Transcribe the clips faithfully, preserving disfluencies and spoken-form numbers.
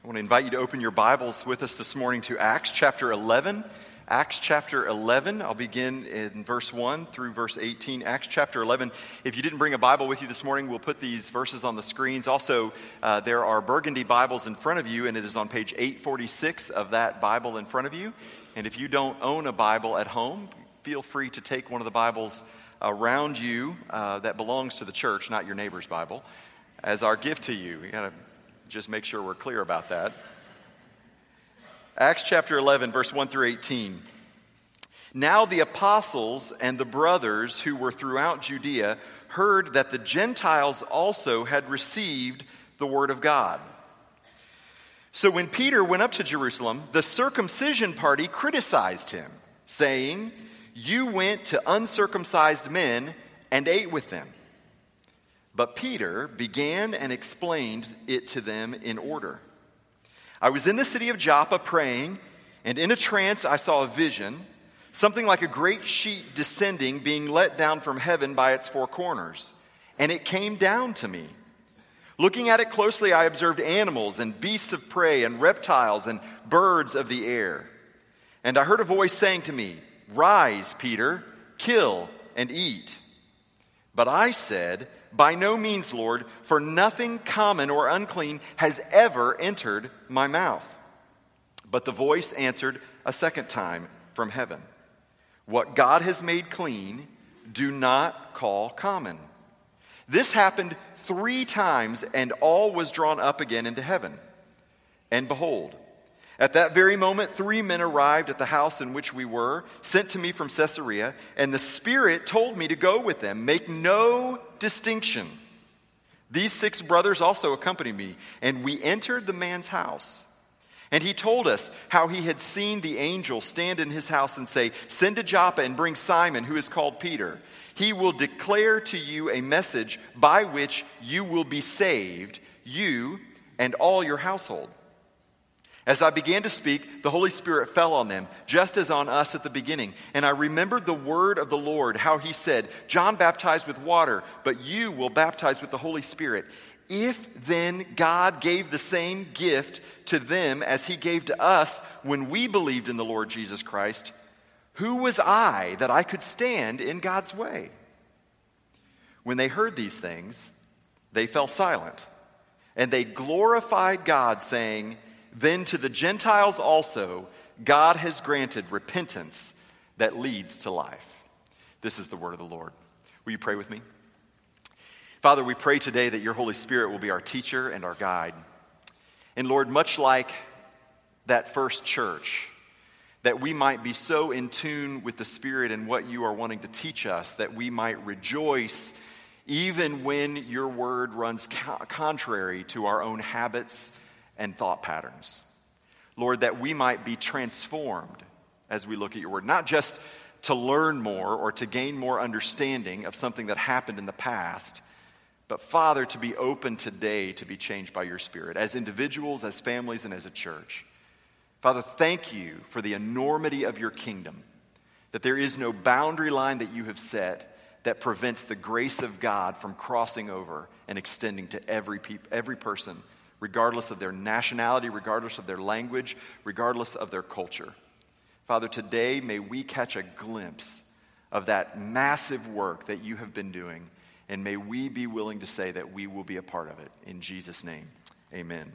I want to invite you to open your Bibles with us this morning to Acts chapter eleven. Acts chapter eleven, I'll begin in verse one through verse eighteen. Acts chapter eleven. If you didn't bring a Bible with you this morning, we'll put these verses on the screens. Also, uh, there are burgundy Bibles in front of you, and it is on page eight forty-six of that Bible in front of you. And if you don't own a Bible at home, feel free to take one of the Bibles around you uh, that belongs to the church, not your neighbor's Bible, as our gift to you. We got to just make sure we're clear about that. Acts chapter eleven, verse one through eighteen. Now the apostles and the brothers who were throughout Judea heard that the Gentiles also had received the word of God. So when Peter went up to Jerusalem, the circumcision party criticized him, saying, "You went to uncircumcised men and ate with them." But Peter began and explained it to them in order. "I was in the city of Joppa praying, and in a trance I saw a vision, something like a great sheet descending, being let down from heaven by its four corners. And it came down to me. Looking at it closely, I observed animals and beasts of prey and reptiles and birds of the air. And I heard a voice saying to me, 'Rise, Peter, kill and eat.' But I said, 'By no means, Lord, for nothing common or unclean has ever entered my mouth.' But the voice answered a second time from heaven, 'What God has made clean, do not call common.' This happened three times, and all was drawn up again into heaven. And behold, at that very moment, three men arrived at the house in which we were, sent to me from Caesarea, and the Spirit told me to go with them. Make no distinction. These six brothers also accompanied me, and we entered the man's house. And he told us how he had seen the angel stand in his house and say, 'Send to Joppa and bring Simon, who is called Peter. He will declare to you a message by which you will be saved, you and all your household.' As I began to speak, the Holy Spirit fell on them, just as on us at the beginning. And I remembered the word of the Lord, how he said, 'John baptized with water, but you will baptize with the Holy Spirit.' If then God gave the same gift to them as he gave to us when we believed in the Lord Jesus Christ, who was I that I could stand in God's way?" When they heard these things, they fell silent, and they glorified God, saying, "Then to the Gentiles also God has granted repentance that leads to life." This is the word of the Lord. Will you pray with me? Father, we pray today that your Holy Spirit will be our teacher and our guide. And Lord, much like that first church, that we might be so in tune with the Spirit and what you are wanting to teach us, that we might rejoice even when your word runs co- contrary to our own habits and thought patterns. Lord, that we might be transformed as we look at your word, not just to learn more or to gain more understanding of something that happened in the past, but Father, to be open today to be changed by your Spirit as individuals, as families, and as a church. Father, thank you for the enormity of your kingdom, that there is no boundary line that you have set that prevents the grace of God from crossing over and extending to every peop- every person, regardless of their nationality, regardless of their language, regardless of their culture. Father, today may we catch a glimpse of that massive work that you have been doing, and may we be willing to say that we will be a part of it. In Jesus' name, amen.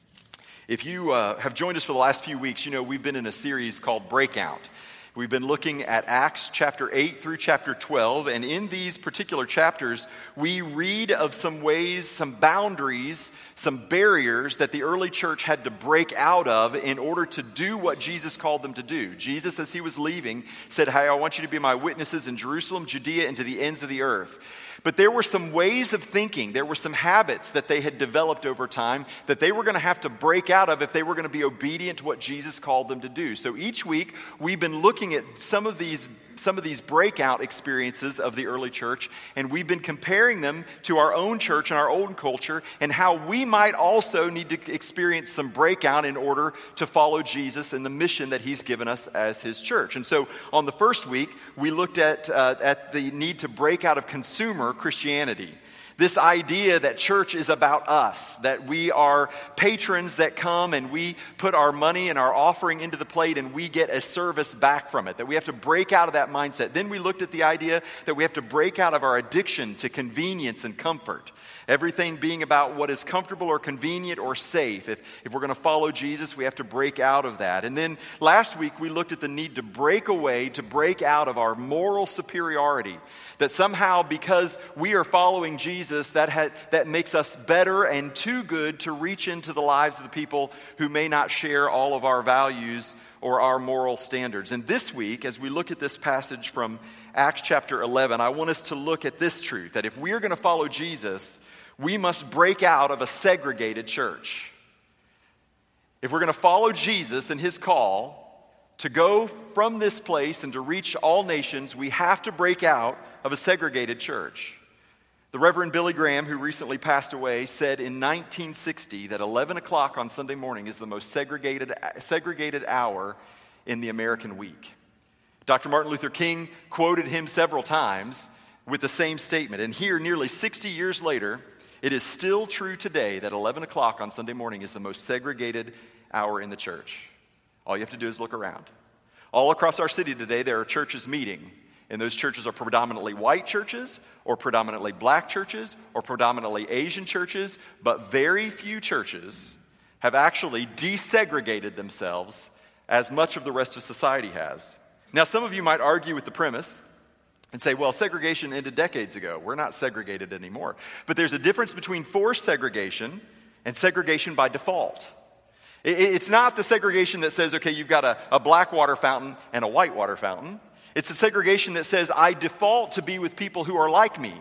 If you uh, have joined us for the last few weeks, you know we've been in a series called Breakout. We've been looking at Acts chapter eight through chapter twelve, and in these particular chapters, we read of some ways, some boundaries, some barriers that the early church had to break out of in order to do what Jesus called them to do. Jesus, as he was leaving, said, "Hey, I want you to be my witnesses in Jerusalem, Judea, and to the ends of the earth." But there were some ways of thinking, there were some habits that they had developed over time that they were going to have to break out of if they were going to be obedient to what Jesus called them to do. So each week, we've been looking at some of these some of these breakout experiences of the early church, and we've been comparing them to our own church and our own culture and how we might also need to experience some breakout in order to follow Jesus and the mission that he's given us as his church. And so on the first week, we looked at uh, at the need to break out of consumer Christianity. This idea that church is about us, that we are patrons that come and we put our money and our offering into the plate and we get a service back from it, that we have to break out of that mindset. Then we looked at the idea that we have to break out of our addiction to convenience and comfort. Everything being about what is comfortable or convenient or safe. If, if we're going to follow Jesus, we have to break out of that. And then last week we looked at the need to break away, to break out of our moral superiority. That somehow because we are following Jesus, that ha- that makes us better and too good to reach into the lives of the people who may not share all of our values or our moral standards. And this week, as we look at this passage from Acts chapter eleven, I want us to look at this truth, that if we are going to follow Jesus, we must break out of a segregated church. If we're going to follow Jesus and his call to go from this place and to reach all nations, we have to break out of a segregated church. The Reverend Billy Graham, who recently passed away, said in nineteen sixty that eleven o'clock on Sunday morning is the most segregated, segregated hour in the American week. Doctor Martin Luther King quoted him several times with the same statement. And here, nearly sixty years later, it is still true today that eleven o'clock on Sunday morning is the most segregated hour in the church. All you have to do is look around. All across our city today, there are churches meeting. And those churches are predominantly white churches, or predominantly black churches, or predominantly Asian churches. But very few churches have actually desegregated themselves as much of the rest of society has. Now, some of you might argue with the premise and say, well, segregation ended decades ago. We're not segregated anymore. But there's a difference between forced segregation and segregation by default. It's not the segregation that says, okay, you've got a, a black water fountain and a white water fountain. It's a segregation that says, I default to be with people who are like me.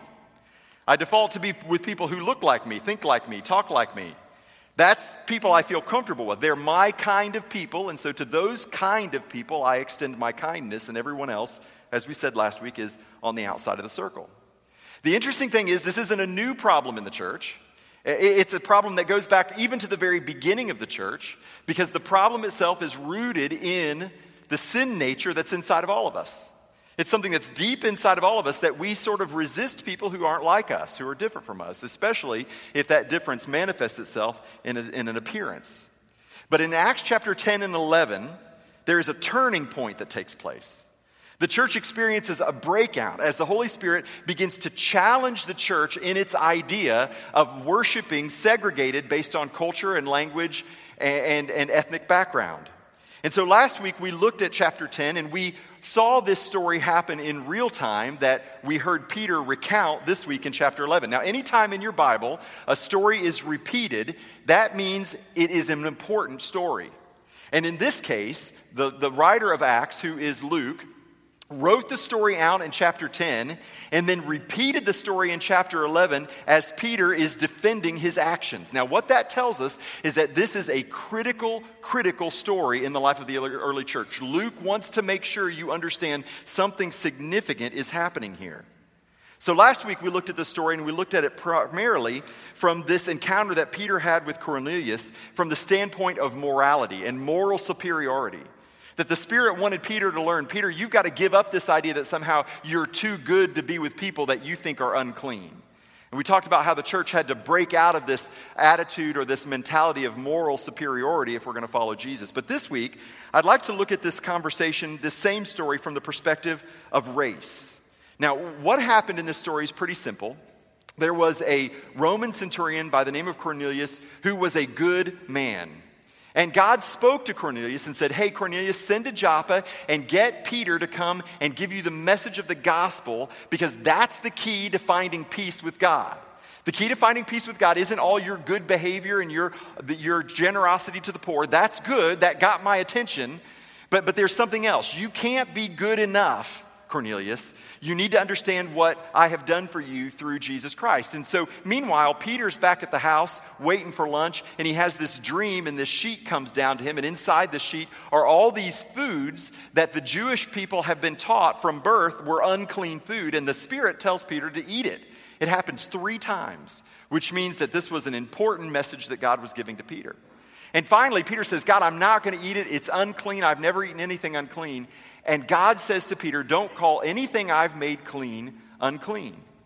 I default to be with people who look like me, think like me, talk like me. That's people I feel comfortable with. They're my kind of people, and so to those kind of people, I extend my kindness, and everyone else, as we said last week, is on the outside of the circle. The interesting thing is, this isn't a new problem in the church. It's a problem that goes back even to the very beginning of the church, because the problem itself is rooted in the sin nature that's inside of all of us. It's something that's deep inside of all of us, that we sort of resist people who aren't like us, who are different from us, especially if that difference manifests itself in, a, in an appearance. But in Acts chapter ten and eleven, there is a turning point that takes place. The church experiences a breakout as the Holy Spirit begins to challenge the church in its idea of worshiping segregated based on culture and language and, and, and ethnic background. And so last week we looked at chapter ten and we saw this story happen in real time that we heard Peter recount this week in chapter eleven. Now, anytime in your Bible a story is repeated, that means it is an important story. And in this case, the, the writer of Acts, who is Luke, wrote the story out in chapter ten and then repeated the story in chapter eleven as Peter is defending his actions. Now, what that tells us is that this is a critical, critical story in the life of the early church. Luke wants to make sure you understand something significant is happening here. So last week we looked at the story and we looked at it primarily from this encounter that Peter had with Cornelius from the standpoint of morality and moral superiority. That the Spirit wanted Peter to learn, Peter, you've got to give up this idea that somehow you're too good to be with people that you think are unclean. And we talked about how the church had to break out of this attitude or this mentality of moral superiority if we're going to follow Jesus. But this week, I'd like to look at this conversation, this same story, from the perspective of race. Now, what happened in this story is pretty simple. There was a Roman centurion by the name of Cornelius who was a good man. And God spoke to Cornelius and said, hey, Cornelius, send to Joppa and get Peter to come and give you the message of the gospel, because that's the key to finding peace with God. The key to finding peace with God isn't all your good behavior and your, your generosity to the poor. That's good. That got my attention. But, but there's something else. You can't be good enough, Cornelius. You need to understand what I have done for you through Jesus Christ. And so, meanwhile, Peter's back at the house waiting for lunch, and he has this dream, and this sheet comes down to him, and inside the sheet are all these foods that the Jewish people have been taught from birth were unclean food, and the Spirit tells Peter to eat it. It happens three times, which means that this was an important message that God was giving to Peter. And finally, Peter says, God, I'm not going to eat it. It's unclean. I've never eaten anything unclean. And God says to Peter, don't call anything I've made clean unclean.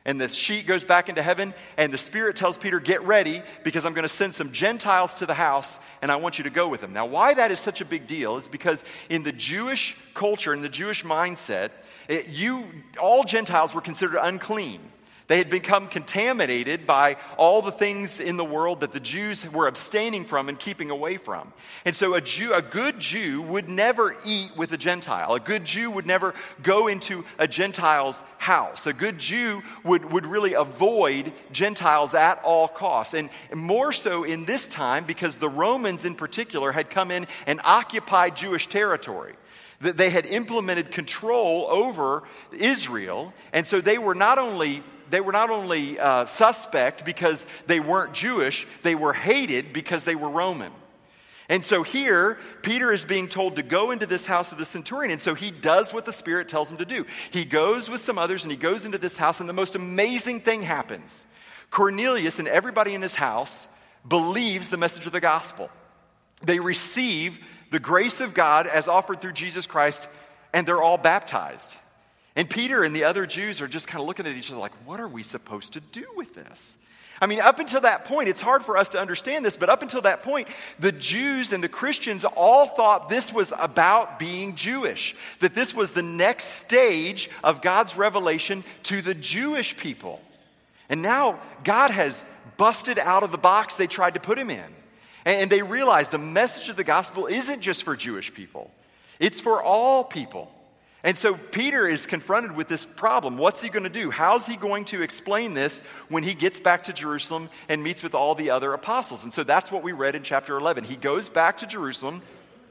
and the sheet goes back into heaven, and the Spirit tells Peter, get ready, because I'm going to send some Gentiles to the house, and I want you to go with them. Now, why that is such a big deal is because in the Jewish culture, in the Jewish mindset, it, you all Gentiles were considered unclean. They had become contaminated by all the things in the world that the Jews were abstaining from and keeping away from. And so a Jew, a good Jew would never eat with a Gentile. A good Jew would never go into a Gentile's house. A good Jew would, would really avoid Gentiles at all costs. And more so in this time because the Romans in particular had come in and occupied Jewish territory. That they had implemented control over Israel. And so they were not only They were not only uh, suspect because they weren't Jewish, they were hated because they were Roman. And so here, Peter is being told to go into this house of the centurion. And so he does what the Spirit tells him to do. He goes with some others and he goes into this house, and the most amazing thing happens. Cornelius and everybody in his house believes the message of the gospel. They receive the grace of God as offered through Jesus Christ, and they're all baptized. And Peter and the other Jews are just kind of looking at each other like, what are we supposed to do with this? I mean, up until that point, it's hard for us to understand this, but up until that point, the Jews and the Christians all thought this was about being Jewish, that this was the next stage of God's revelation to the Jewish people. And now God has busted out of the box they tried to put him in. And they realize the message of the gospel isn't just for Jewish people. It's for all people. And so Peter is confronted with this problem. What's he going to do? How's he going to explain this when he gets back to Jerusalem and meets with all the other apostles? And so that's what we read in chapter eleven. He goes back to Jerusalem,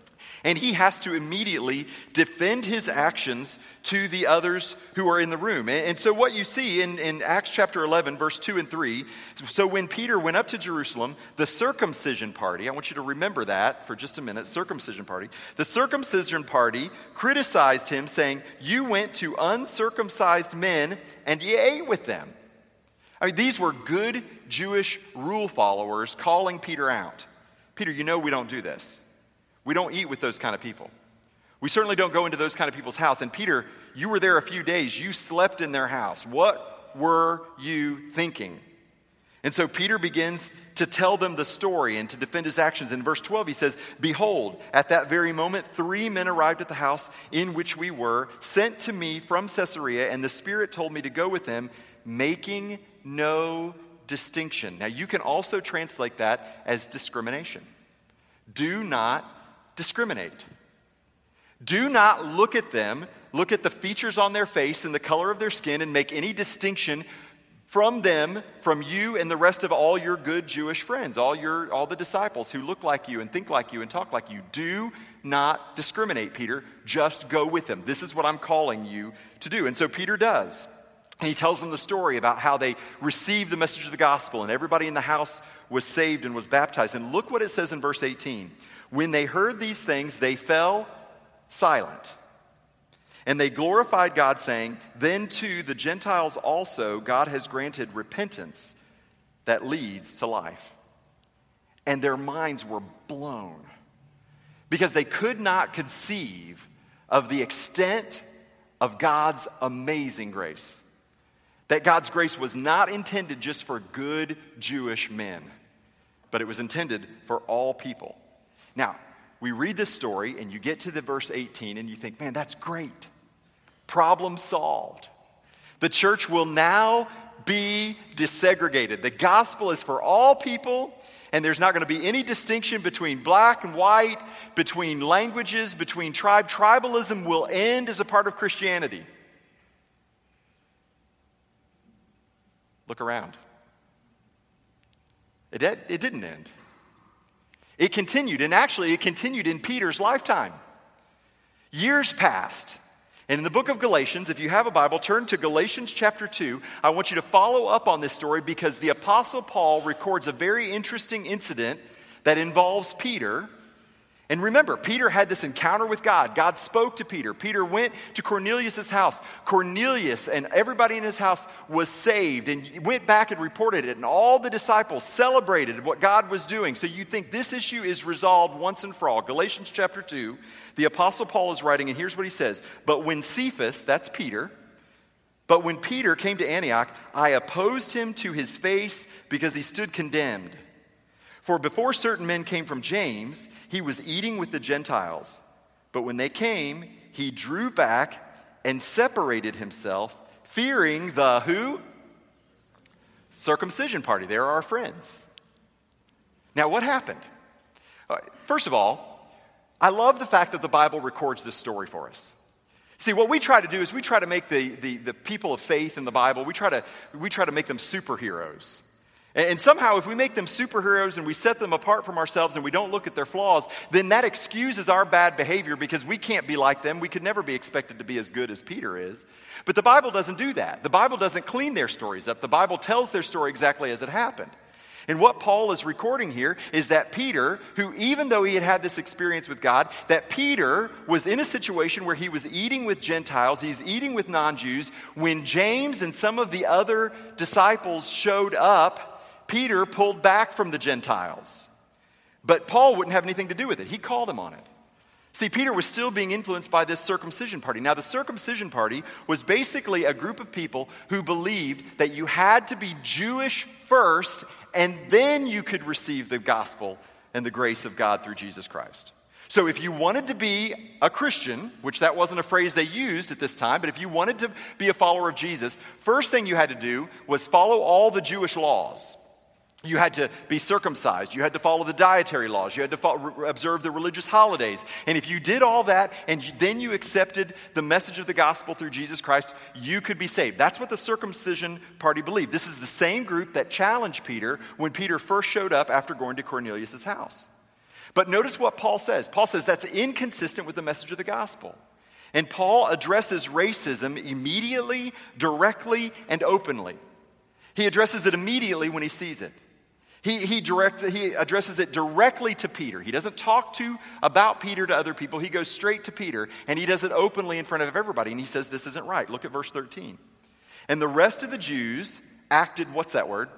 and he has to immediately defend his actions to the others who are in the room. And so what you see in, in Acts chapter eleven, verse two and three, so when Peter went up to Jerusalem, the circumcision party, I want you to remember that for just a minute, circumcision party. The circumcision party criticized him, saying, you went to uncircumcised men and ye ate with them. I mean, these were good Jewish rule followers calling Peter out. Peter, you know we don't do this. We don't eat with those kind of people. We certainly don't go into those kind of people's house. And Peter, you were there a few days. You slept in their house. What were you thinking? And so Peter begins to tell them the story and to defend his actions. In verse twelve, he says, behold, at that very moment, three men arrived at the house in which we were, sent to me from Caesarea, and the Spirit told me to go with them, making no distinction. Now, you can also translate that as discrimination. Do not discriminate. Do not look at them, look at the features on their face and the color of their skin and make any distinction from them, from you and the rest of all your good Jewish friends, all your all the disciples who look like you and think like you and talk like you. Do not discriminate, Peter. Just go with them. This is what I'm calling you to do. And so Peter does. And he tells them the story about how they received the message of the gospel and everybody in the house was saved and was baptized. And look what it says in verse eighteen. When they heard these things, they fell silent. And they glorified God, saying, then to the Gentiles also God has granted repentance that leads to life. And their minds were blown because they could not conceive of the extent of God's amazing grace. That God's grace was not intended just for good Jewish men, but it was intended for all people. Now, we read this story and you get to the verse eighteen and you think, man, that's great. Problem solved. The church will now be desegregated. The gospel is for all people, and there's not going to be any distinction between black and white, between languages, between tribe. Tribalism will end as a part of Christianity. Look around. It, it didn't end. It continued, and actually it continued in Peter's lifetime. Years passed. And in the book of Galatians, if you have a Bible, turn to Galatians chapter two. I want you to follow up on this story because the Apostle Paul records a very interesting incident that involves Peter. And remember, Peter had this encounter with God. God spoke to Peter. Peter went to Cornelius' house. Cornelius and everybody in his house was saved and went back and reported it. And all the disciples celebrated what God was doing. So you think this issue is resolved once and for all. Galatians chapter two, the Apostle Paul is writing, and here's what he says. But when Cephas, that's Peter, But when Peter came to Antioch, I opposed him to his face because he stood condemned. For before certain men came from James, he was eating with the Gentiles. But when they came, he drew back and separated himself, fearing the who? Circumcision party. They're our friends. Now, what happened? Uh, first of all, I love the fact that the Bible records this story for us. See, what we try to do is we try to make the, the, the people of faith in the Bible, we try to, we try to make them superheroes. And, and somehow if we make them superheroes and we set them apart from ourselves and we don't look at their flaws, then that excuses our bad behavior because we can't be like them. We could never be expected to be as good as Peter is. But the Bible doesn't do that. The Bible doesn't clean their stories up. The Bible tells their story exactly as it happened. And what Paul is recording here is that Peter, who even though he had had this experience with God, that Peter was in a situation where he was eating with Gentiles, he's eating with non-Jews. When James and some of the other disciples showed up, Peter pulled back from the Gentiles. But Paul wouldn't have anything to do with it. He called him on it. See, Peter was still being influenced by this circumcision party. Now, the circumcision party was basically a group of people who believed that you had to be Jewish first and then you could receive the gospel and the grace of God through Jesus Christ. So if you wanted to be a Christian, which that wasn't a phrase they used at this time, but if you wanted to be a follower of Jesus, first thing you had to do was follow all the Jewish laws. You had to be circumcised. You had to follow the dietary laws. You had to follow, observe the religious holidays. And if you did all that and you, then you accepted the message of the gospel through Jesus Christ, you could be saved. That's what the circumcision party believed. This is the same group that challenged Peter when Peter first showed up after going to Cornelius' house. But notice what Paul says. Paul says that's inconsistent with the message of the gospel. And Paul addresses racism immediately, directly, and openly. He addresses it immediately when he sees it. He, he, direct, he addresses it directly to Peter. He doesn't talk to about Peter to other people. He goes straight to Peter, and he does it openly in front of everybody. And he says, this isn't right. Look at verse thirteen. And the rest of the Jews acted, what's that word?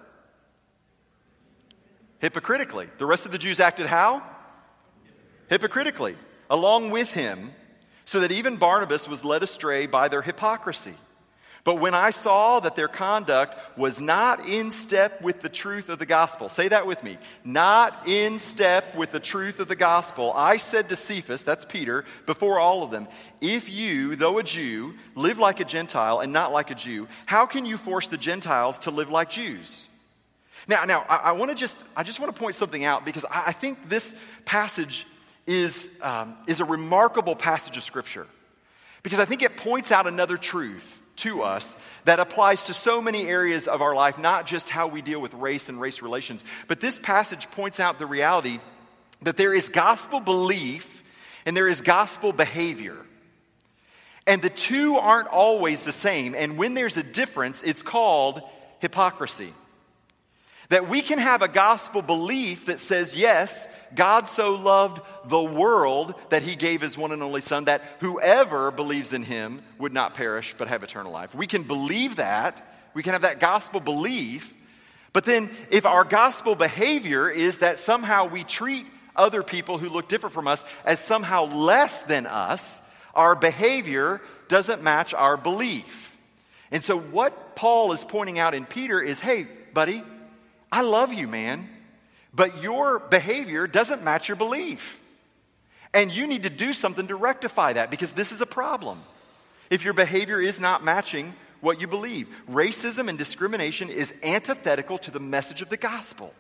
Hypocritically. The rest of the Jews acted how? Hypocritically. Along with him, so that even Barnabas was led astray by their hypocrisy. But when I saw that their conduct was not in step with the truth of the gospel, say that with me, not in step with the truth of the gospel, I said to Cephas, that's Peter, before all of them, if you, though a Jew, live like a Gentile and not like a Jew, how can you force the Gentiles to live like Jews? Now, now I, I want to just, I just want to point something out because I, I think this passage is um, is a remarkable passage of Scripture because I think it points out another truth to us that applies to so many areas of our life, not just how we deal with race and race relations. But this passage points out the reality that there is gospel belief and there is gospel behavior. And the two aren't always the same. And when there's a difference, it's called hypocrisy. That we can have a gospel belief that says, yes, God so loved the world that he gave his one and only son, that whoever believes in him would not perish but have eternal life. We can believe that. We can have that gospel belief. But then if our gospel behavior is that somehow we treat other people who look different from us as somehow less than us, our behavior doesn't match our belief. And so what Paul is pointing out in Peter is, hey, buddy, I love you, man, but your behavior doesn't match your belief. And you need to do something to rectify that because this is a problem. If your behavior is not matching what you believe, racism and discrimination is antithetical to the message of the gospel.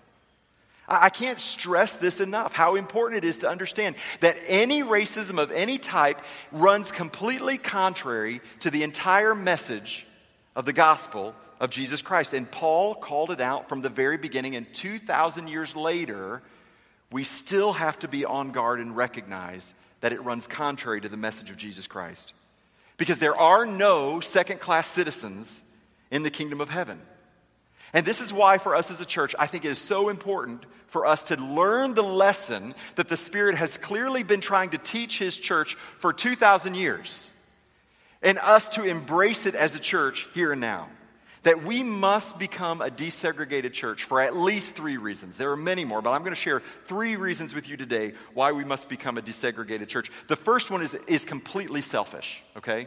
I can't stress this enough, how important it is to understand that any racism of any type runs completely contrary to the entire message of the gospel of Jesus Christ. And Paul called it out from the very beginning, and two thousand years later, we still have to be on guard and recognize that it runs contrary to the message of Jesus Christ. Because there are no second-class citizens in the kingdom of heaven. And this is why for us as a church, I think it is so important for us to learn the lesson that the Spirit has clearly been trying to teach his church for two thousand years. And us to embrace it as a church here and now. That we must become a desegregated church for at least three reasons. There are many more, but I'm going to share three reasons with you today why we must become a desegregated church. The first one is, is completely selfish, okay?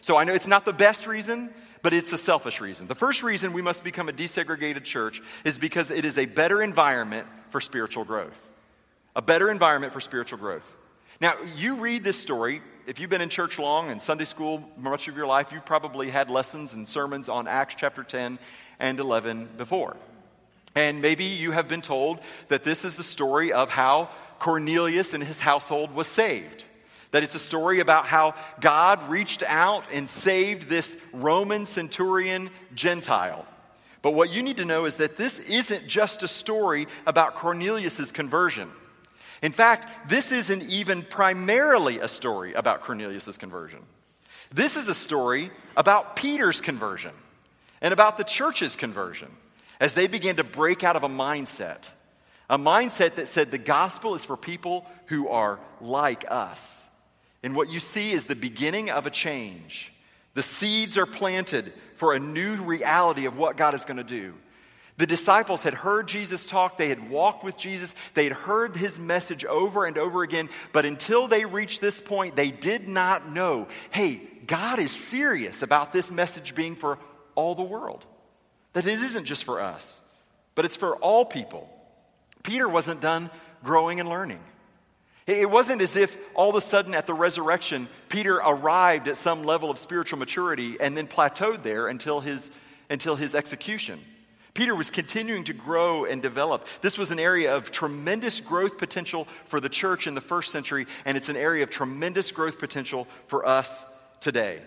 So I know it's not the best reason, but it's a selfish reason. The first reason we must become a desegregated church is because it is a better environment for spiritual growth. A better environment for spiritual growth. Now, you read this story. If you've been in church long and Sunday school much of your life, you've probably had lessons and sermons on Acts chapter ten and eleven before. And maybe you have been told that this is the story of how Cornelius and his household was saved. That it's a story about how God reached out and saved this Roman centurion Gentile. But what you need to know is that this isn't just a story about Cornelius' conversion. In fact, this isn't even primarily a story about Cornelius' conversion. This is a story about Peter's conversion and about the church's conversion as they began to break out of a mindset. A mindset that said the gospel is for people who are like us. And what you see is the beginning of a change. The seeds are planted for a new reality of what God is going to do. The disciples had heard Jesus talk. They had walked with Jesus. They had heard his message over and over again. But until they reached this point, they did not know, hey, God is serious about this message being for all the world. That it isn't just for us, but it's for all people. Peter wasn't done growing and learning. It wasn't as if all of a sudden at the resurrection, Peter arrived at some level of spiritual maturity and then plateaued there until his, until his execution. Peter was continuing to grow and develop. This was an area of tremendous growth potential for the church in the first century, and it's an area of tremendous growth potential for us today.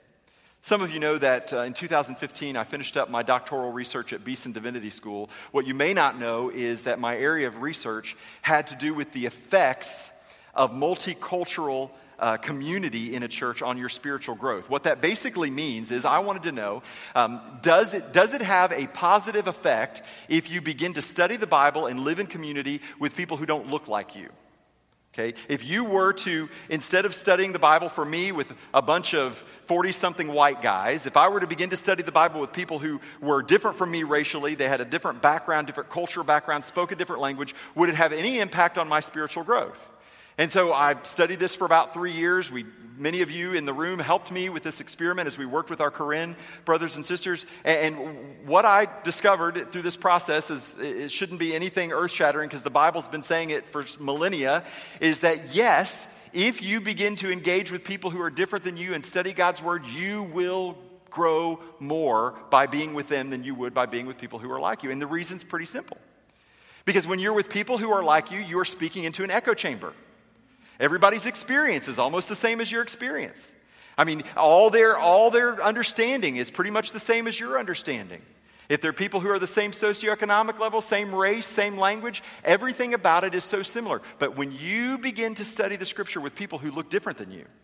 Some of you know that uh, in two thousand fifteen, I finished up my doctoral research at Beeson Divinity School. What you may not know is that my area of research had to do with the effects of multicultural uh, community in a church on your spiritual growth. What that basically means is I wanted to know, um, does it, does it have a positive effect if you begin to study the Bible and live in community with people who don't look like you? Okay, if you were to, instead of studying the Bible for me with a bunch of forty-something white guys, if I were to begin to study the Bible with people who were different from me racially, they had a different background, different cultural background, spoke a different language, would it have any impact on my spiritual growth? And so I studied this for about three years. We, many of you in the room helped me with this experiment as we worked with our Korean brothers and sisters. And, and what I discovered through this process is it shouldn't be anything earth-shattering because the Bible's been saying it for millennia, is that yes, if you begin to engage with people who are different than you and study God's Word, you will grow more by being with them than you would by being with people who are like you. And the reason's pretty simple. Because when you're with people who are like you, you are speaking into an echo chamber. Everybody's experience is almost the same as your experience. I mean, all their, all their understanding is pretty much the same as your understanding. If they're people who are the same socioeconomic level, same race, same language, everything about it is so similar. But when you begin to study the Scripture with people who look different than you,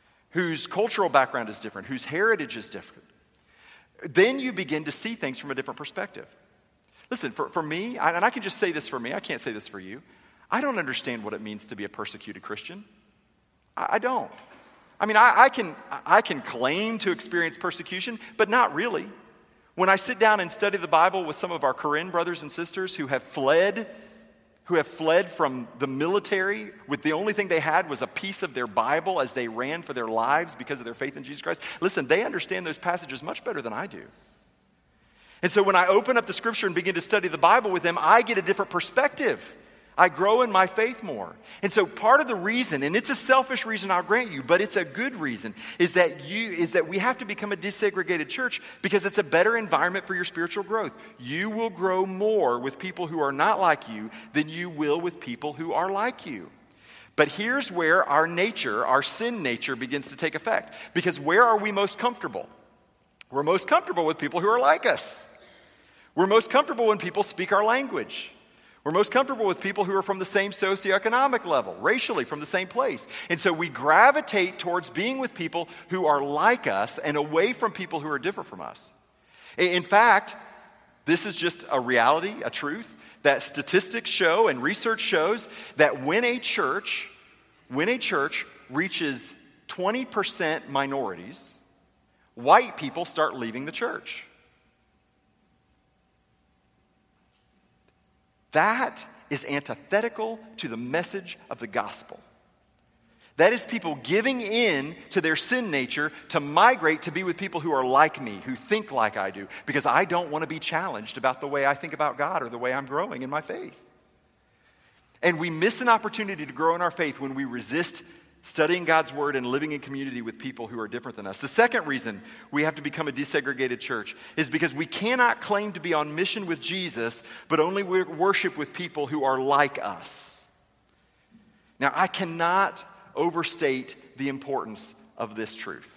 whose cultural background is different, whose heritage is different, then you begin to see things from a different perspective. Listen, for, for me, and I can just say this for me, I can't say this for you, I don't understand what it means to be a persecuted Christian. I, I don't. I mean, I, I can I can claim to experience persecution, but not really. When I sit down and study the Bible with some of our Korean brothers and sisters who have fled, who have fled from the military with the only thing they had was a piece of their Bible as they ran for their lives because of their faith in Jesus Christ, listen, they understand those passages much better than I do. And so when I open up the Scripture and begin to study the Bible with them, I get a different perspective. I grow in my faith more. And so part of the reason, and it's a selfish reason I'll grant you, but it's a good reason, is that you is that we have to become a desegregated church because it's a better environment for your spiritual growth. You will grow more with people who are not like you than you will with people who are like you. But here's where our nature, our sin nature, begins to take effect. Because where are we most comfortable? We're most comfortable with people who are like us. We're most comfortable when people speak our language. We're most comfortable with people who are from the same socioeconomic level, racially from the same place. And so we gravitate towards being with people who are like us and away from people who are different from us. In fact, this is just a reality, a truth, that statistics show and research shows that when a church, when a church reaches twenty percent minorities, white people start leaving the church. That is antithetical to the message of the gospel. That is people giving in to their sin nature to migrate to be with people who are like me, who think like I do, because I don't want to be challenged about the way I think about God or the way I'm growing in my faith. And we miss an opportunity to grow in our faith when we resist studying God's word and living in community with people who are different than us. The second reason we have to become a desegregated church is because we cannot claim to be on mission with Jesus, but only worship with people who are like us. Now, I cannot overstate the importance of this truth.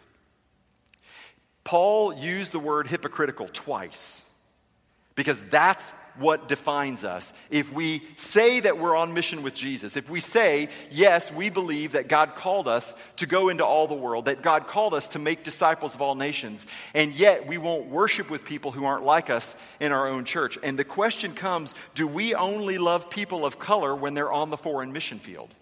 Paul used the word hypocritical twice because that's what defines us. If we say that we're on mission with Jesus, if we say, yes, we believe that God called us to go into all the world, that God called us to make disciples of all nations, and yet we won't worship with people who aren't like us in our own church. And the question comes, do we only love people of color when they're on the foreign mission field?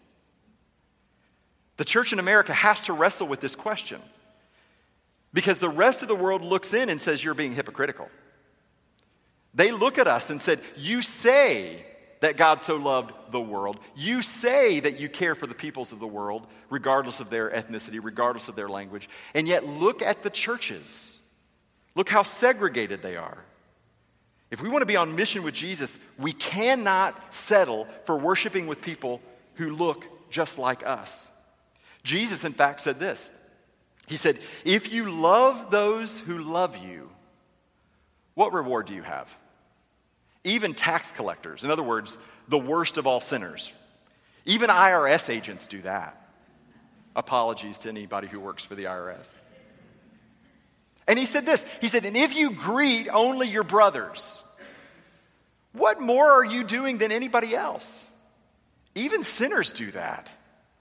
The church in America has to wrestle with this question because the rest of the world looks in and says, you're being hypocritical. They look at us and said, you say that God so loved the world. You say that you care for the peoples of the world, regardless of their ethnicity, regardless of their language. And yet look at the churches. Look how segregated they are. If we want to be on mission with Jesus, we cannot settle for worshiping with people who look just like us. Jesus, in fact, said this. He said, if you love those who love you, what reward do you have? Even tax collectors, in other words, the worst of all sinners. Even I R S agents do that. Apologies to anybody who works for the I R S. And he said this, he said, and if you greet only your brothers, what more are you doing than anybody else? Even sinners do that.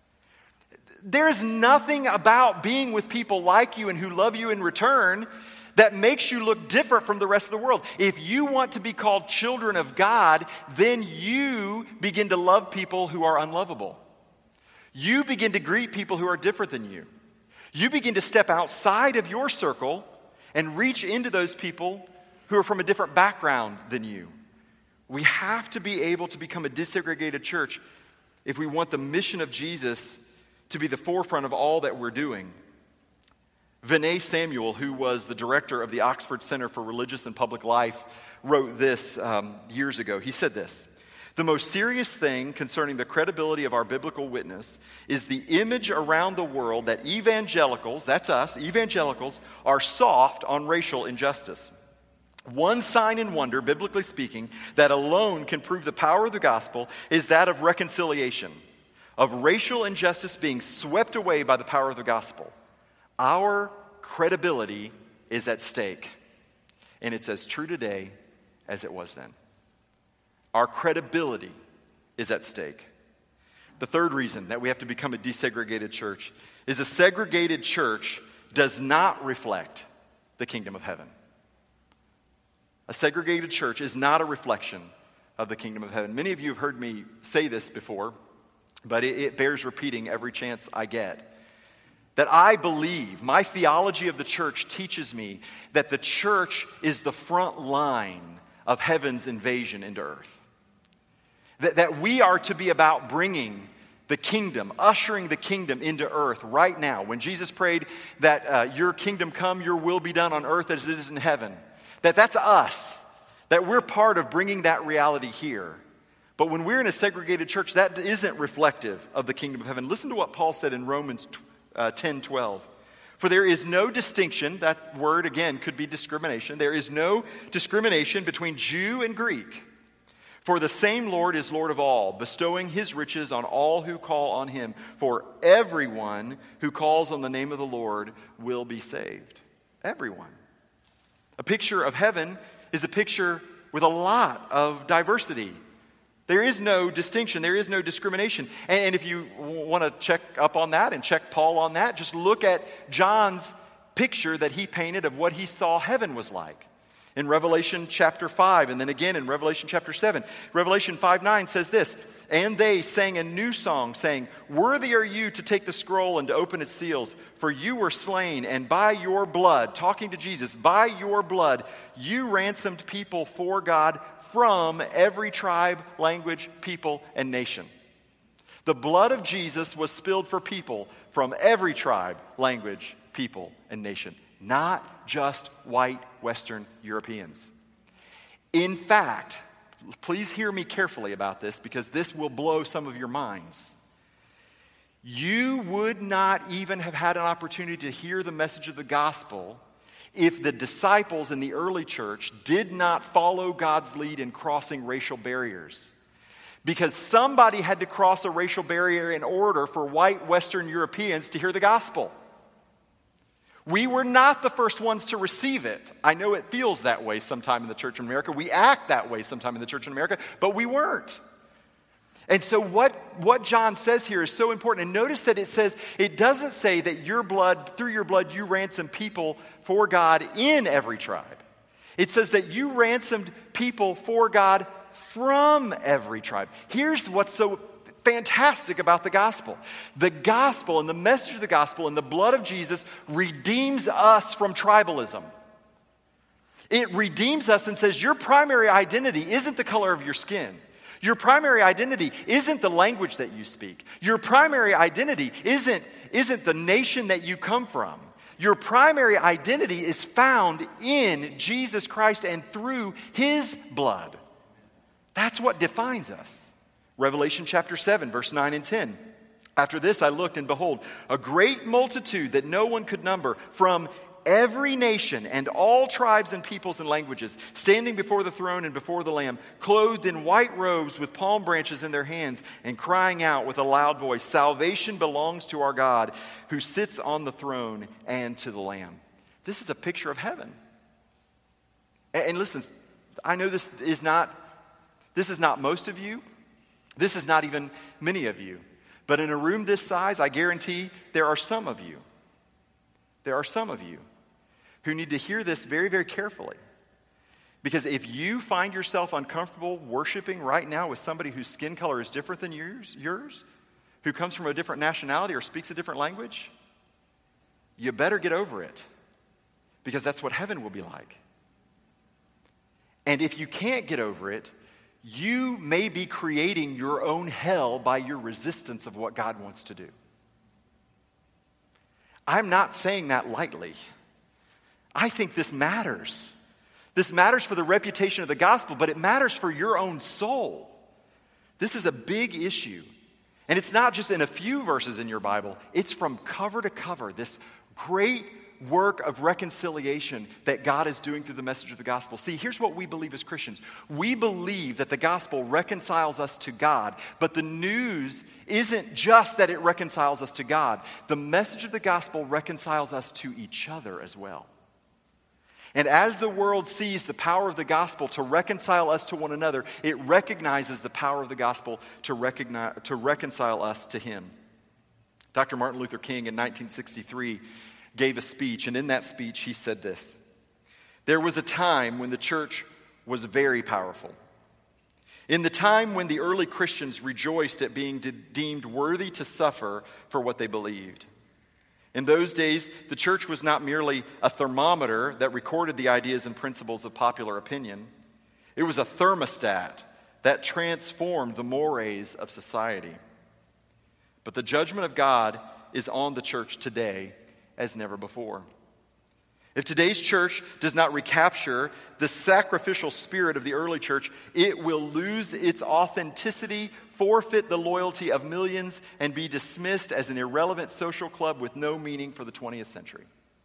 There is nothing about being with people like you and who love you in return that makes you look different from the rest of the world. If you want to be called children of God, then you begin to love people who are unlovable. You begin to greet people who are different than you. You begin to step outside of your circle and reach into those people who are from a different background than you. We have to be able to become a desegregated church if we want the mission of Jesus to be the forefront of all that we're doing. Vinay Samuel, who was the director of the Oxford Center for Religious and Public Life, wrote this um, years ago. He said this, the most serious thing concerning the credibility of our biblical witness is the image around the world that evangelicals, that's us, evangelicals, are soft on racial injustice. One sign and wonder, biblically speaking, that alone can prove the power of the gospel is that of reconciliation, of racial injustice being swept away by the power of the gospel. Our credibility is at stake, and it's as true today as it was then. Our credibility is at stake. The third reason that we have to become a desegregated church is a segregated church does not reflect the kingdom of heaven. A segregated church is not a reflection of the kingdom of heaven. Many of you have heard me say this before, but it, it bears repeating every chance I get. That I believe, my theology of the church teaches me that the church is the front line of heaven's invasion into earth. That, that we are to be about bringing the kingdom, ushering the kingdom into earth right now. When Jesus prayed that uh, your kingdom come, your will be done on earth as it is in heaven. That that's us. That we're part of bringing that reality here. But when we're in a segregated church, that isn't reflective of the kingdom of heaven. Listen to what Paul said in Romans Uh, ten twelve. For there is no distinction, that word again could be discrimination. There is no discrimination between Jew and Greek. For the same Lord is Lord of all, bestowing his riches on all who call on him. For everyone who calls on the name of the Lord will be saved. Everyone. A picture of heaven is a picture with a lot of diversity. There is no distinction. There is no discrimination. And, and if you w- want to check up on that and check Paul on that, just look at John's picture that he painted of what he saw heaven was like. In Revelation chapter five, and then again in Revelation chapter seven. Revelation five nine says this, and they sang a new song, saying, worthy are you to take the scroll and to open its seals, for you were slain, and by your blood, talking to Jesus, by your blood, you ransomed people for God from every tribe, language, people, and nation. The blood of Jesus was spilled for people from every tribe, language, people, and nation, not just white Western Europeans. In fact, please hear me carefully about this because this will blow some of your minds. You would not even have had an opportunity to hear the message of the gospel if the disciples in the early church did not follow God's lead in crossing racial barriers. Because somebody had to cross a racial barrier in order for white Western Europeans to hear the gospel. We were not the first ones to receive it. I know it feels that way sometime in the church in America. We act that way sometime in the church in America, but we weren't. And so what, what John says here is so important. And notice that it says, it doesn't say that your blood, through your blood, you ransom people for God in every tribe. It says that you ransomed people for God from every tribe. Here's what's so fantastic about the gospel. The gospel and the message of the gospel and the blood of Jesus redeems us from tribalism. It redeems us and says your primary identity isn't the color of your skin. Your primary identity isn't the language that you speak. Your primary identity isn't, isn't the nation that you come from. Your primary identity is found in Jesus Christ and through His blood. That's what defines us. Revelation chapter seven, verse nine and ten. After this I looked, and behold, a great multitude that no one could number from every nation and all tribes and peoples and languages, standing before the throne and before the Lamb, clothed in white robes with palm branches in their hands, and crying out with a loud voice, salvation belongs to our God who sits on the throne and to the Lamb. This is a picture of heaven. And, and listen, I know this is not, this is not most of you. This is not even many of you. But in a room this size, I guarantee there are some of you. There are some of you who need to hear this very, very carefully. Because if you find yourself uncomfortable worshiping right now with somebody whose skin color is different than yours, yours, who comes from a different nationality or speaks a different language, you better get over it. Because that's what heaven will be like. And if you can't get over it, you may be creating your own hell by your resistance of what God wants to do. I'm not saying that lightly. I think this matters. This matters for the reputation of the gospel, but it matters for your own soul. This is a big issue. And it's not just in a few verses in your Bible. It's from cover to cover, this great work of reconciliation that God is doing through the message of the gospel. See, here's what we believe as Christians. We believe that the gospel reconciles us to God, but the news isn't just that it reconciles us to God. The message of the gospel reconciles us to each other as well. And as the world sees the power of the gospel to reconcile us to one another, it recognizes the power of the gospel to, recognize, to reconcile us to Him. Doctor Martin Luther King in nineteen sixty-three gave a speech, and in that speech he said this: there was a time when the church was very powerful. In the time when the early Christians rejoiced at being de- deemed worthy to suffer for what they believed. In those days, the church was not merely a thermometer that recorded the ideas and principles of popular opinion. It was a thermostat that transformed the mores of society. But the judgment of God is on the church today as never before. If today's church does not recapture the sacrificial spirit of the early church, it will lose its authenticity, forfeit the loyalty of millions, and be dismissed as an irrelevant social club with no meaning for the twentieth century.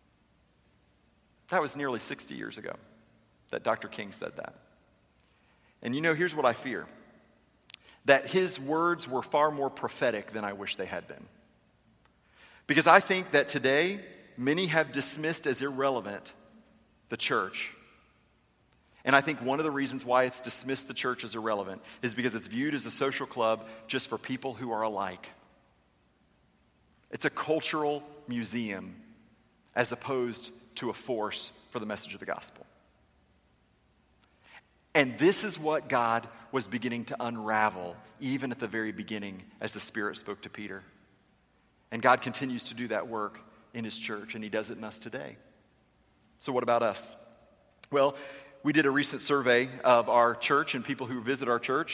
That was nearly sixty years ago that Doctor King said that. And you know, here's what I fear. That his words were far more prophetic than I wish they had been. Because I think that today, many have dismissed as irrelevant the church. And I think one of the reasons why it's dismissed the church as irrelevant is because it's viewed as a social club just for people who are alike. It's a cultural museum as opposed to a force for the message of the gospel. And this is what God was beginning to unravel even at the very beginning as the Spirit spoke to Peter. And God continues to do that work in His church, and He does it in us today. So what about us? Well, we did a recent survey of our church and people who visit our church.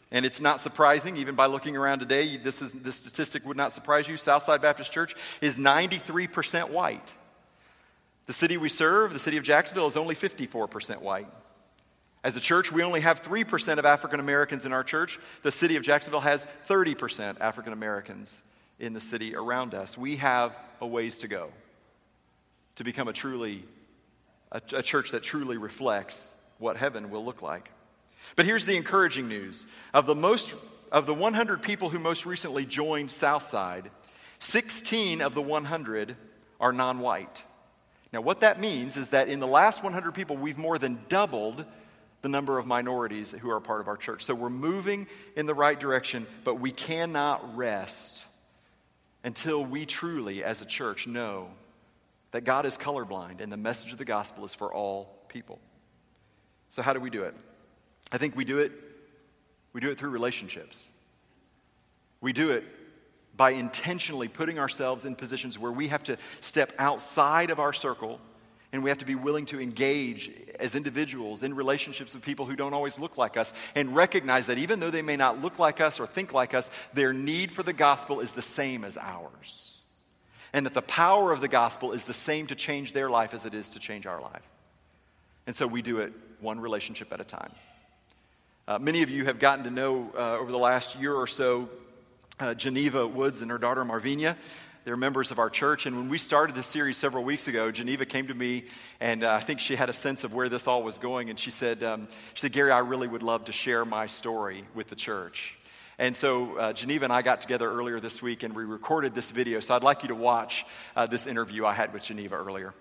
And it's not surprising, even by looking around today, this, is, this statistic would not surprise you. Southside Baptist Church is ninety-three percent white. The city we serve, the city of Jacksonville, is only fifty-four percent white. As a church, we only have three percent of African Americans in our church. The city of Jacksonville has thirty percent African Americans in the city around us. We have a ways to go to become a truly, a, a church that truly reflects what heaven will look like. But here's the encouraging news. Of the most of the one hundred people who most recently joined Southside, sixteen of the one hundred are non-white. Now, what that means is that in the last one hundred people, we've more than doubled the number of minorities who are part of our church. So we're moving in the right direction, but we cannot rest until we truly, as a church, know that God is colorblind and the message of the gospel is for all people. So how do we do it? I think we do it, we do it through relationships. We do it by intentionally putting ourselves in positions where we have to step outside of our circle and we have to be willing to engage as individuals in relationships with people who don't always look like us and recognize that even though they may not look like us or think like us, their need for the gospel is the same as ours. And that the power of the gospel is the same to change their life as it is to change our life. And so we do it one relationship at a time. Uh, many of you have gotten to know uh, over the last year or so uh, Geneva Woods and her daughter Marvinia. They're members of our church, and when we started this series several weeks ago, Geneva came to me, and uh, I think she had a sense of where this all was going, and she said, um, she said, Gary, I really would love to share my story with the church. And so uh, Geneva and I got together earlier this week, and we recorded this video, so I'd like you to watch uh, this interview I had with Geneva earlier.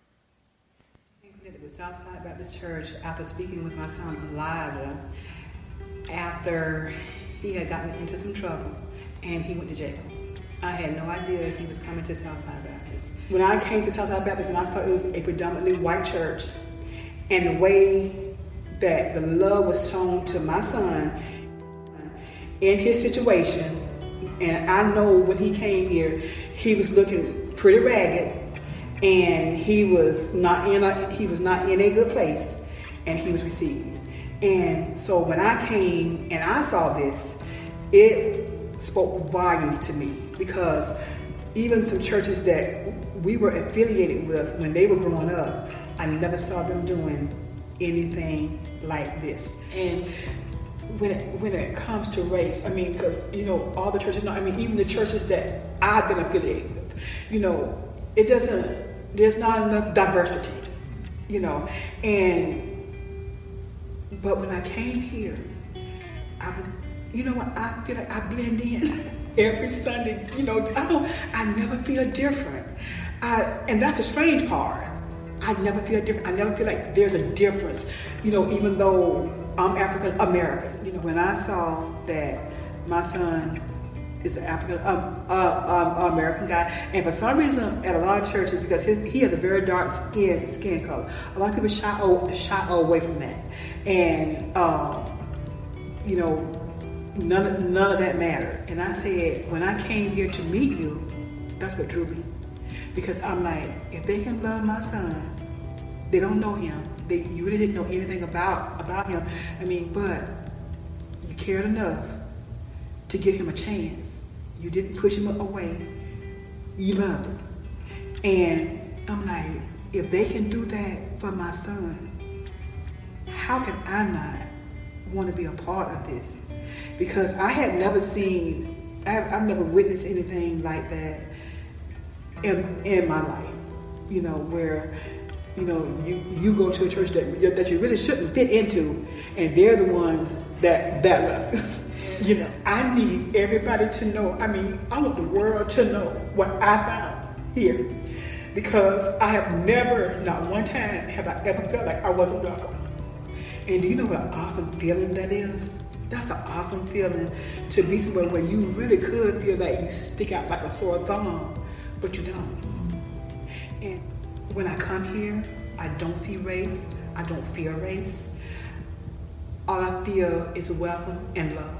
With Southside Baptist Church, after speaking with my son Elijah, after he had gotten into some trouble, and he went to jail. I had no idea he was coming to Southside Baptist. When I came to Southside Baptist and I saw it was a predominantly white church, and the way that the love was shown to my son in his situation, and I know when he came here, he was looking pretty ragged, and he was not in a he was not in a good place, and he was received. And so when I came and I saw this, it spoke volumes to me, because even some churches that we were affiliated with when they were growing up, I never saw them doing anything like this. And when it, when it comes to race, I mean, because, you know, all the churches, I mean, even the churches that I've been affiliated with, you know, it doesn't, there's not enough diversity, you know. And, but when I came here, I would, you know what, I feel like I blend in every Sunday. You know, I don't, I never feel different. I, and that's the strange part. I never feel different. I never feel like there's a difference. You know, even though I'm African American. You know, when I saw that my son is an African um, uh, um, American guy, and for some reason at a lot of churches, because his, he has a very dark skin skin color, a lot of people shy, shy away from that. And, um, you know, None of, none of that mattered. And I said, when I came here to meet you, that's what drew me. Because I'm like, if they can love my son, they don't know him. They, you really didn't know anything about, about him. I mean, but you cared enough to give him a chance. You didn't push him away. You loved him. And I'm like, if they can do that for my son, how can I not want to be a part of this? Because I had never seen, I've, I've never witnessed anything like that in, in my life. You know, where, you know, you, you go to a church that that you really shouldn't fit into, and they're the ones that that love. You know, I need everybody to know. I mean, I want the world to know what I found here, because I have never, not one time, have I ever felt like I wasn't welcome. And do you know what an awesome feeling that is? That's an awesome feeling, to be somewhere where you really could feel like you stick out like a sore thumb, but you don't. And when I come here, I don't see race. I don't fear race. All I feel is welcome and love.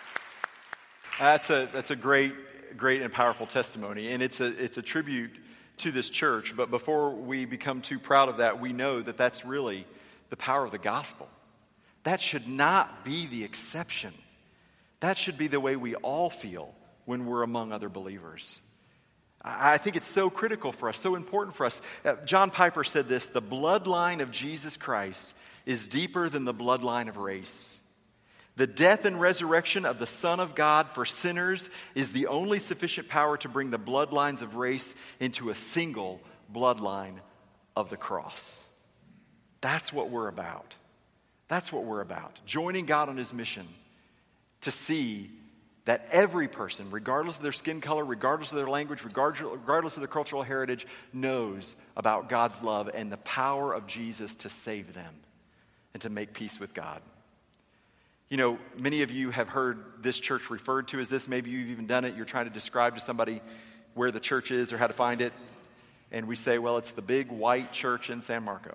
That's a that's a great, great and powerful testimony, and it's a it's a tribute to this church, but before we become too proud of that, we know that that's really the power of the gospel. That should not be the exception. That should be the way we all feel when we're among other believers. I think it's so critical for us, so important for us. Uh, John Piper said this: the bloodline of Jesus Christ is deeper than the bloodline of race. The death and resurrection of the Son of God for sinners is the only sufficient power to bring the bloodlines of race into a single bloodline of the cross. That's what we're about. That's what we're about. Joining God on his mission to see that every person, regardless of their skin color, regardless of their language, regardless of their cultural heritage, knows about God's love and the power of Jesus to save them and to make peace with God. You know, many of you have heard this church referred to as this. Maybe you've even done it. You're trying to describe to somebody where the church is or how to find it. And we say, well, it's the big white church in San Marco.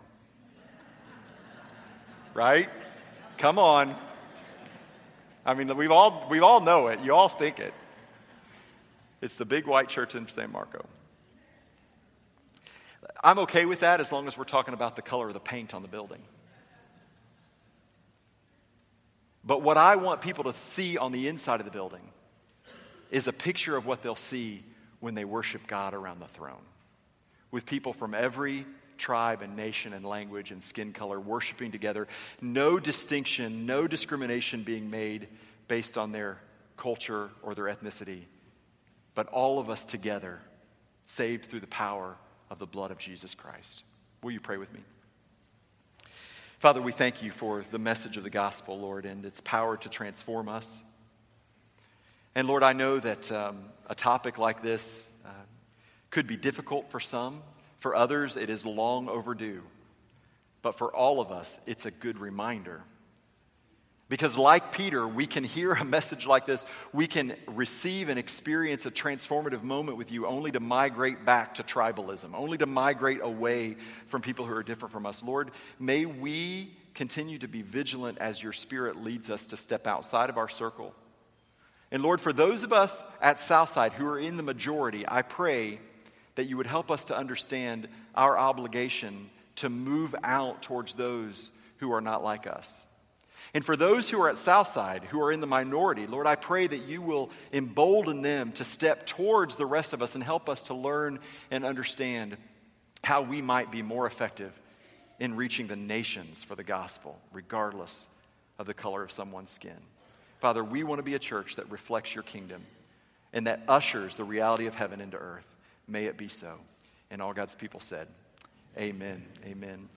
Right? Come on. I mean, we've all, we all know it. You all think it. It's the big white church in San Marco. I'm okay with that as long as we're talking about the color of the paint on the building. But what I want people to see on the inside of the building is a picture of what they'll see when they worship God around the throne, with people from every tribe and nation and language and skin color worshiping together. No distinction, no discrimination being made based on their culture or their ethnicity, but all of us together saved through the power of the blood of Jesus Christ. Will you pray with me? Father, we thank you for the message of the gospel, Lord, and its power to transform us. And Lord, I know that um, a topic like this uh, could be difficult for some. For others, it is long overdue. But for all of us, it's a good reminder. Because like Peter, we can hear a message like this. We can receive and experience a transformative moment with you only to migrate back to tribalism, only to migrate away from people who are different from us. Lord, may we continue to be vigilant as your Spirit leads us to step outside of our circle. And Lord, for those of us at Southside who are in the majority, I pray that you would help us to understand our obligation to move out towards those who are not like us. And for those who are at Southside, who are in the minority, Lord, I pray that you will embolden them to step towards the rest of us and help us to learn and understand how we might be more effective in reaching the nations for the gospel, regardless of the color of someone's skin. Father, we want to be a church that reflects your kingdom and that ushers the reality of heaven into earth. May it be so. And all God's people said, amen, amen.